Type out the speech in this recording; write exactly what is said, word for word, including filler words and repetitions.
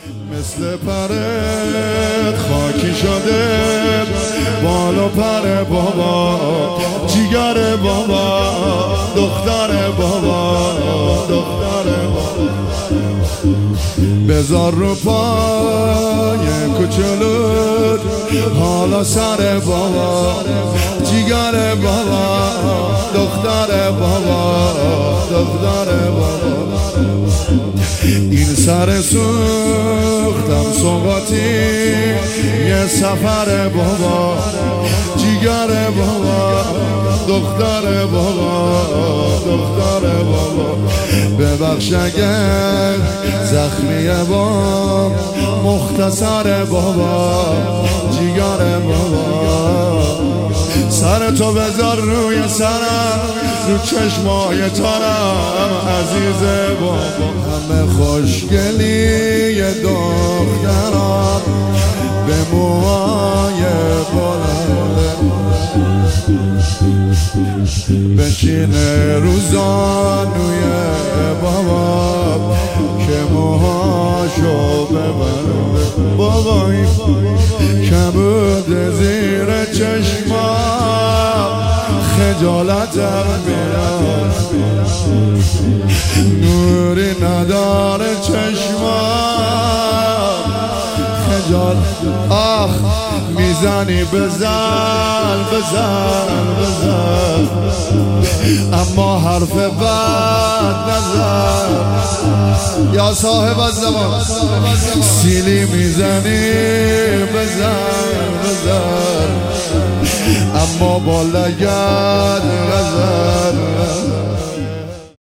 مثل پرت خاکی شده بال و پر بابا، جیگر بابا، دختر بابا، دختر بابا. بذار رو پای کوچولوت حالا سر بابا، جیگر بابا، دختر بابا، دختر بابا. این سر سوختم سوقاتی یه سفر بابا، جیگر بابا، دختر بابا، دختر بابا. ببخش اگر زخمیه با مختصر بابا، جیگر بابا. سر تو بذار روی سرم، رو چشمای تارم عزیز بابا. همه خوشگلی دخترم به موهای بلند، بشینه روزانوی بابا که موهاشو ببنده. بابایی کمود زیر چشمام خجالتم میاد، نوری نداره چشمام خجال. آخ میزنی بزن بزن بزن، اما حرف بد نزن یا صاحب الزمان. سیلی میزنی بزن بزن، اما با لگد غزل.